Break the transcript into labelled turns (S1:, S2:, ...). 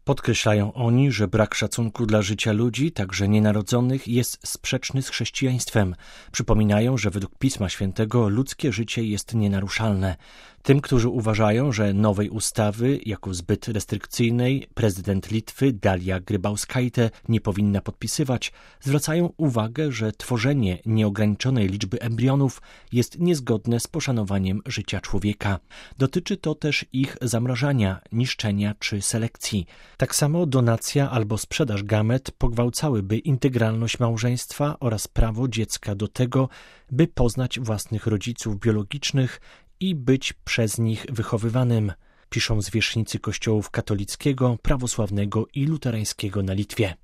S1: Podkreślają oni, że brak szacunku dla życia ludzi, także nienarodzonych, jest sprzeczny z chrześcijaństwem. Przypominają, że według Pisma Świętego ludzkie życie jest nienaruszalne. Tym, którzy uważają, że nowej ustawy, jako zbyt restrykcyjnej, prezydent Litwy Dalia Grybauskaite nie powinna podpisywać, zwracają uwagę, że tworzenie nieograniczonej liczby embrionów jest niezgodne z poszanowaniem życia człowieka. Dotyczy to też ich zamrażania, niszczenia czy selekcji. Tak samo donacja albo sprzedaż gamet pogwałcałyby integralność małżeństwa oraz prawo dziecka do tego, by poznać własnych rodziców biologicznych i być przez nich wychowywanym, piszą zwierzchnicy kościołów katolickiego, prawosławnego i luterańskiego na Litwie.